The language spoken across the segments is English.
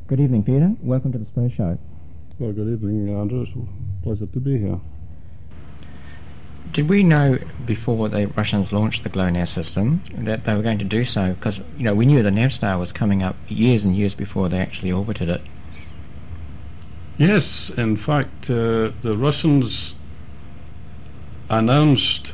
Good evening, Peter. Welcome to the Space Show. Well, good evening, Andrew. It's a pleasure to be here. Did we know before the Russians launched the GLONASS system that they were going to do so? Because, we knew the Navstar was coming up years and years before they actually orbited it. Yes, in fact, the Russians announced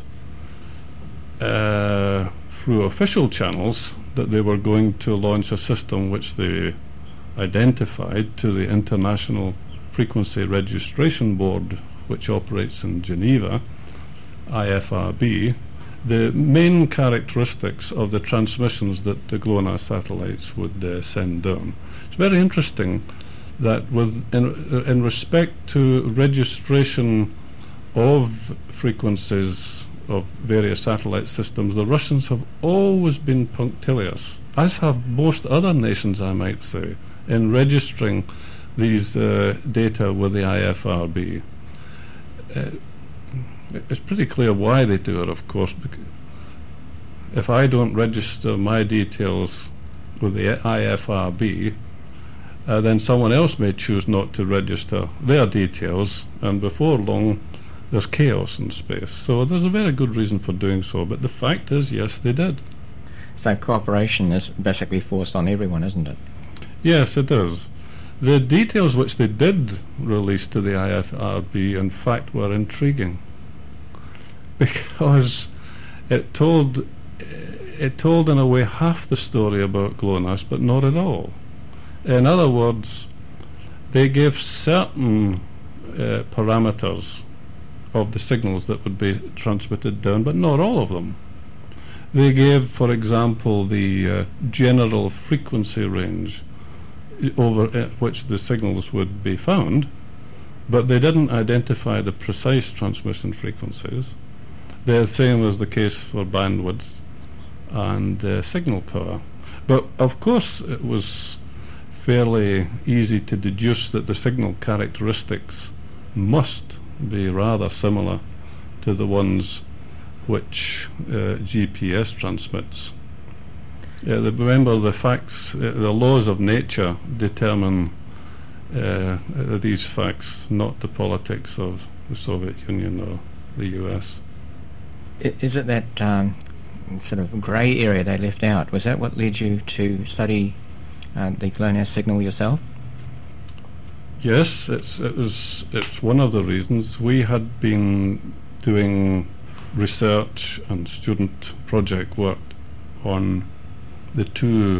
through official channels that they were going to launch a system which they identified to the International Frequency Registration Board, which operates in Geneva, IFRB, the main characteristics of the transmissions that the GLONASS satellites would send down. It's very interesting that in respect to registration of frequencies of various satellite systems, the Russians have always been punctilious, as have most other nations, I might say, in registering these data with the IFRB. It's pretty clear why they do it, of course. If I don't register my details with the IFRB, then someone else may choose not to register their details, and before long there's chaos in space. So there's a very good reason for doing so, but the fact is, yes, they did. So cooperation is basically forced on everyone, isn't it? Yes, it is. The details which they did release to the IFRB, in fact, were intriguing, because it told in a way half the story about GLONASS, but not at all. In other words, they gave certain parameters of the signals that would be transmitted down, but not all of them. They gave, for example, the general frequency range over which the signals would be found, but they didn't identify the precise transmission frequencies. The same was the case for bandwidth and signal power. But of course it was fairly easy to deduce that the signal characteristics must be rather similar to the ones which GPS transmits. Remember, the facts, the laws of nature determine these facts, not the politics of the Soviet Union or the US. Is it that sort of grey area they left out? Was that what led you to study the GLONASS signal yourself? Yes, it's one of the reasons. We had been doing research and student project work on the two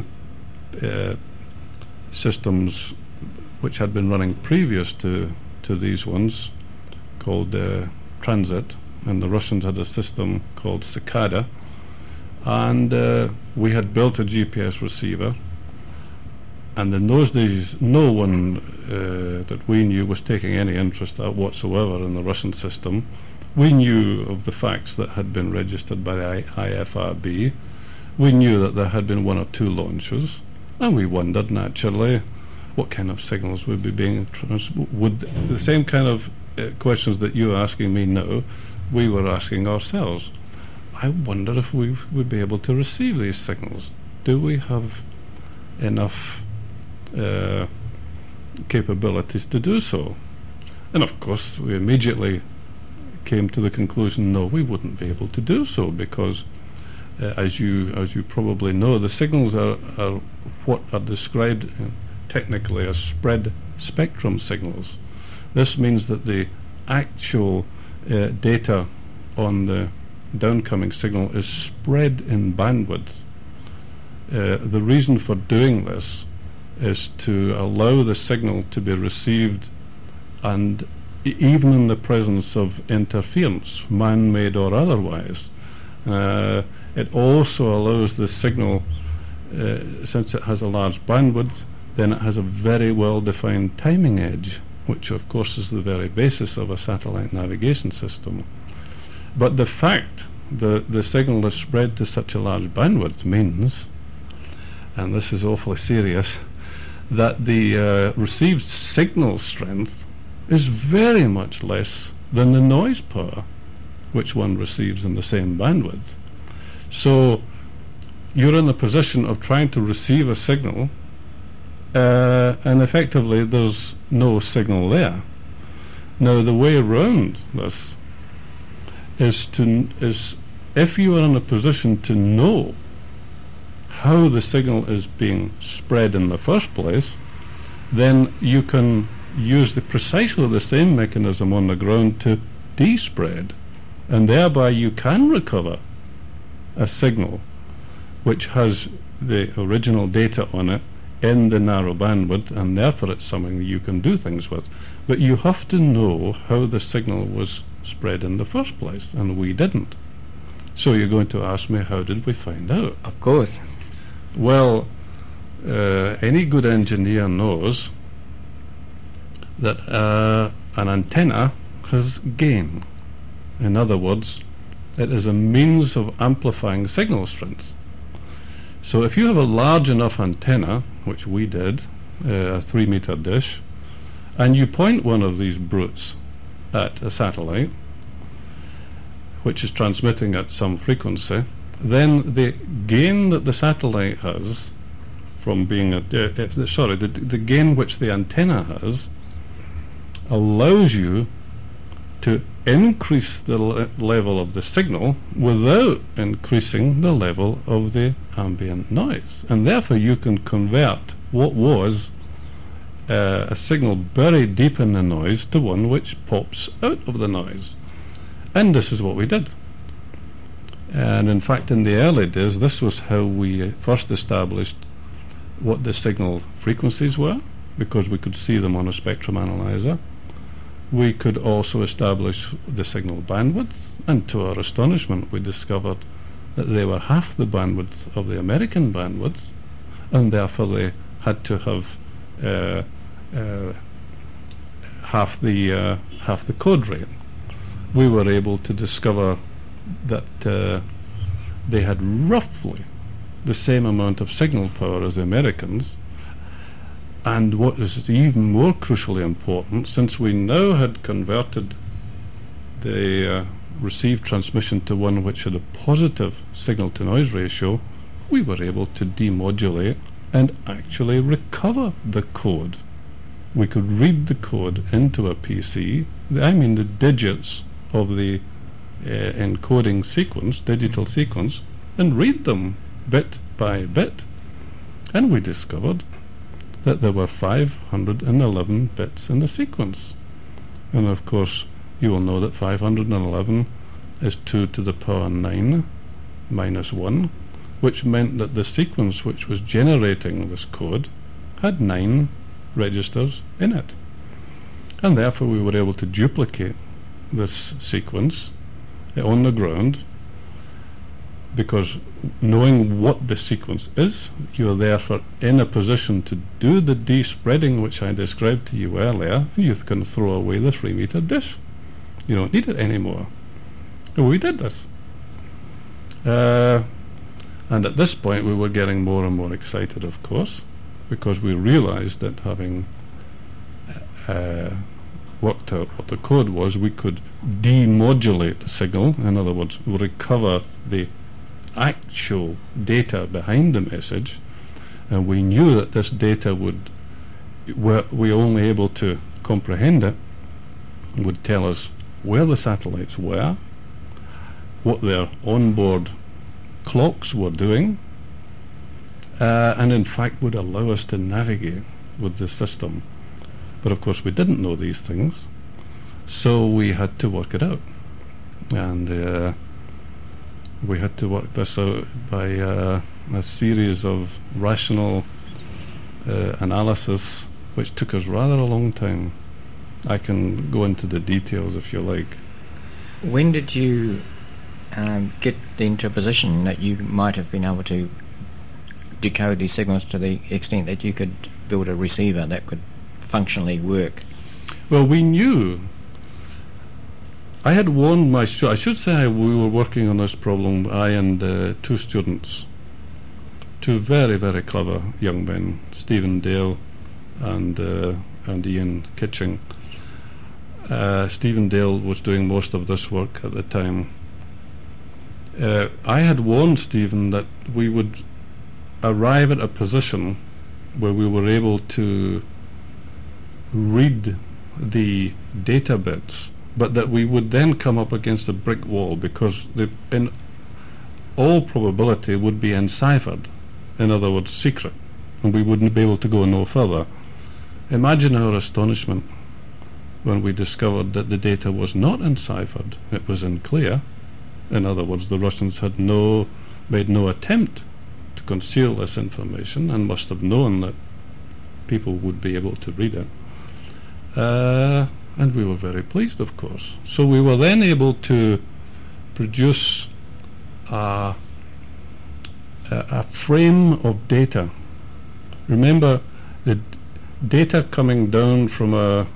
systems which had been running previous to these ones, called Transit, and the Russians had a system called Cicada, and we had built a GPS receiver, and in those days no one that we knew was taking any interest whatsoever in the Russian system. We knew of the facts that had been registered by the IFRB. We knew that there had been one or two launches, and we wondered naturally what kind of signals would be being would the same kind of questions that you're asking me now, we were asking ourselves. I wonder if we would be able to receive these signals. Do we have enough capabilities to do so? And of course we immediately came to the conclusion, no, we wouldn't be able to do so, because as you probably know, the signals are what are described technically as spread spectrum signals. This means that the actual data on the downcoming signal is spread in bandwidth. The reason for doing this is to allow the signal to be received, and even in the presence of interference, man-made or otherwise. It also allows the signal, since it has a large bandwidth, then it has a very well-defined timing edge, which of course is the very basis of a satellite navigation system. But the fact that the signal is spread to such a large bandwidth means, and this is awfully serious, that the received signal strength is very much less than the noise power which one receives in the same bandwidth. So you're in the position of trying to receive a signal and effectively there's no signal there. Now the way around this is if you are in a position to know how the signal is being spread in the first place, then you can use precisely the same mechanism on the ground to despread, and thereby you can recover a signal which has the original data on it in the narrow bandwidth, and therefore it's something you can do things with. But you have to know how the signal was spread in the first place, and we didn't. So you're going to ask me, how did we find out? Of course. Well, any good engineer knows that an antenna has gain. In other words, it is a means of amplifying signal strength. So if you have a large enough antenna, which we did, a 3-meter dish, and you point one of these brutes at a satellite, which is transmitting at some frequency, then the gain that the satellite has from being the gain which the antenna has allows you to increase the level of the signal without increasing the level of the ambient noise, and therefore you can convert what was a signal buried deep in the noise to one which pops out of the noise. And this is what we did. And in fact, in the early days, this was how we first established what the signal frequencies were, because we could see them on a spectrum analyzer. We could also establish the signal bandwidths, and to our astonishment we discovered that they were half the bandwidth of the American bandwidths, and therefore they had to have half the code rate. We were able to discover that they had roughly the same amount of signal power as the Americans. And what is even more crucially important, since we now had converted the received transmission to one which had a positive signal-to-noise ratio, we were able to demodulate and actually recover the code. We could read the code into a PC, the digits of the encoding sequence, digital sequence, and read them bit by bit. And we discovered that there were 511 bits in the sequence. And of course, you will know that 511 is 2 to the power 9 minus 1, which meant that the sequence which was generating this code had 9 registers in it. And therefore we were able to duplicate this sequence on the ground, because knowing what the sequence is, you are therefore in a position to do the despreading which I described to you earlier. You can throw away the 3-meter dish. You don't need it anymore. And we did this. And at this point we were getting more and more excited, of course, because we realized that having worked out what the code was, we could demodulate the signal, in other words, recover the actual data behind the message, and we knew that this data were we only able to comprehend it, would tell us where the satellites were, what their onboard clocks were doing, and in fact would allow us to navigate with the system. But of course we didn't know these things, so we had to work it out, and we had to work this out by a series of rational analysis, which took us rather a long time. I can go into the details if you like. When did you get into a position that you might have been able to decode these signals to the extent that you could build a receiver that could functionally work? Well, we knew. I had warned my I should say we were working on this problem, I and 2 students, 2 very, very clever young men, Stephen Dale and Ian Kitching. Stephen Dale was doing most of this work at the time. I had warned Stephen that we would arrive at a position where we were able to read the data bits, but that we would then come up against a brick wall because they, in all probability, would be enciphered, in other words, secret, and we wouldn't be able to go no further. Imagine our astonishment when we discovered that the data was not enciphered, it was in clear. In other words, the Russians had made no attempt to conceal this information and must have known that people would be able to read it. And we were very pleased, of course. So we were then able to produce a frame of data. Remember, the data coming down from a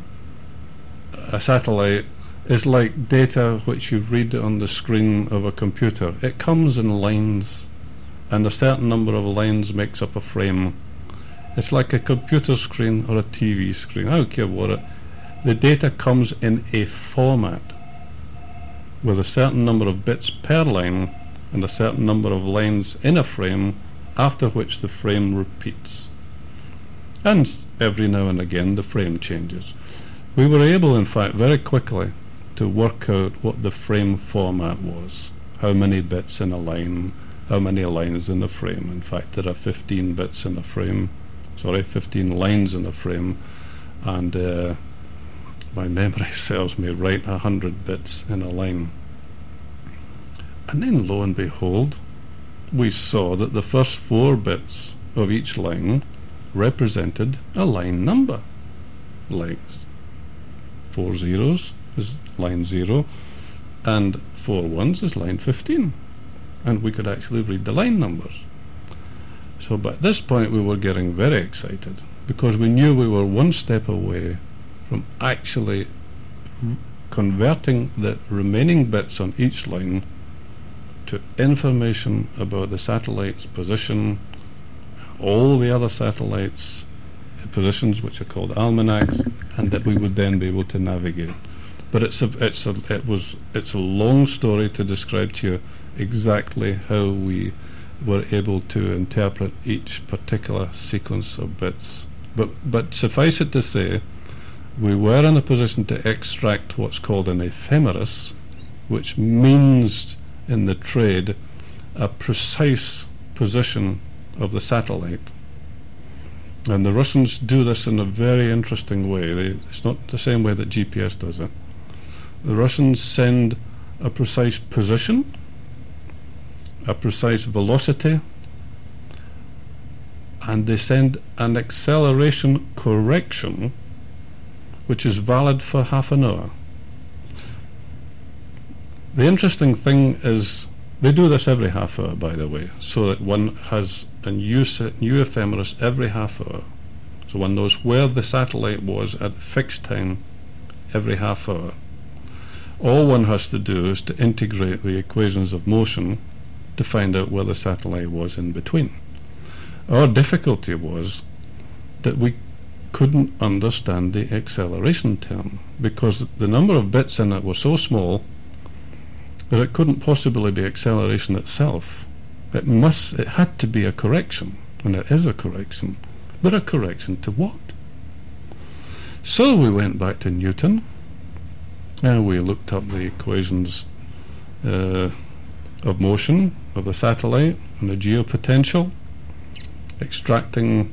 satellite is like data which you read on the screen of a computer. It comes in lines, and a certain number of lines makes up a frame. It's like a computer screen or a TV screen. I don't care what it. The data comes in a format with a certain number of bits per line and a certain number of lines in a frame, after which the frame repeats. And every now and again the frame changes. We were able, in fact, very quickly to work out what the frame format was. How many bits in a line, how many lines in a frame. In fact, there are 15 bits in a frame, 15 lines in a frame, and my memory serves me right, 100 bits in a line. And then, lo and behold, we saw that the first 4 bits of each line represented a line number. Like 4 zeros is line 0, and 4 ones is line 15. And we could actually read the line numbers. So by this point we were getting very excited, because we knew we were one step away from actually converting the remaining bits on each line to information about the satellite's position, all the other satellites' positions, which are called almanacs, and that we would then be able to navigate. But it's a long story to describe to you exactly how we were able to interpret each particular sequence of bits. But suffice it to say, we were in a position to extract what's called an ephemeris, which means in the trade a precise position of the satellite. And the Russians do this in a very interesting way. It's not the same way that GPS does it. The Russians send a precise position, a precise velocity, and they send an acceleration correction which is valid for half an hour. The interesting thing is they do this every half hour, by the way, so that one has a new ephemeris every half hour. So one knows where the satellite was at fixed time every half hour. All one has to do is to integrate the equations of motion to find out where the satellite was in between. Our difficulty was that we couldn't understand the acceleration term, because the number of bits in it was so small that it couldn't possibly be acceleration itself. It had to be a correction, and it is a correction, but a correction to what? So we went back to Newton, and we looked up the equations of motion of the satellite and the geopotential, extracting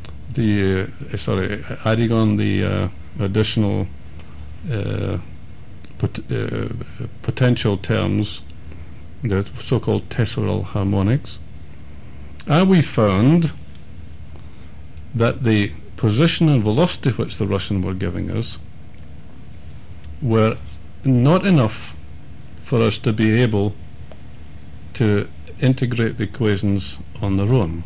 adding on the additional potential terms, the so-called tesseract harmonics, and we found that the position and velocity which the Russians were giving us were not enough for us to be able to integrate the equations on their own.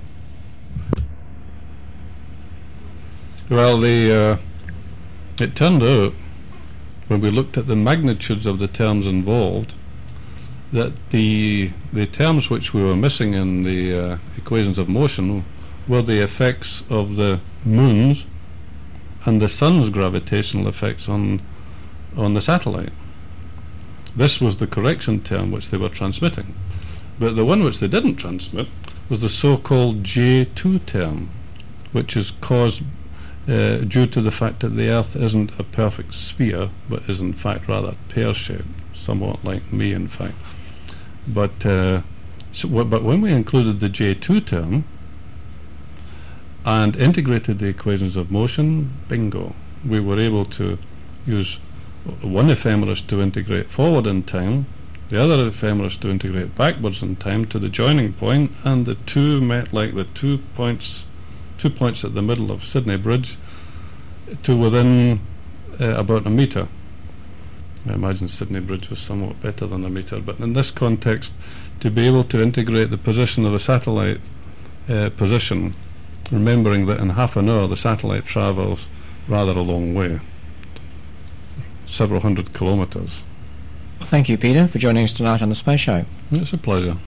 Well, it turned out, when we looked at the magnitudes of the terms involved, that the terms which we were missing in the equations of motion were the effects of the moon's and the sun's gravitational effects on the satellite. This was the correction term which they were transmitting. But the one which they didn't transmit was the so-called J2 term, which is caused due to the fact that the Earth isn't a perfect sphere, but is in fact rather pear-shaped, somewhat like me, in fact. But but when we included the J2 term and integrated the equations of motion, bingo, we were able to use one ephemeris to integrate forward in time, the other ephemeris to integrate backwards in time to the joining point, and the two met like the 2 points at the middle of Sydney Bridge to within about a metre. I imagine Sydney Bridge was somewhat better than a metre, but in this context, to be able to integrate the position of a satellite position, remembering that in half an hour the satellite travels rather a long way, several hundred kilometres. Well, thank you, Peter, for joining us tonight on the Space Show. It's a pleasure.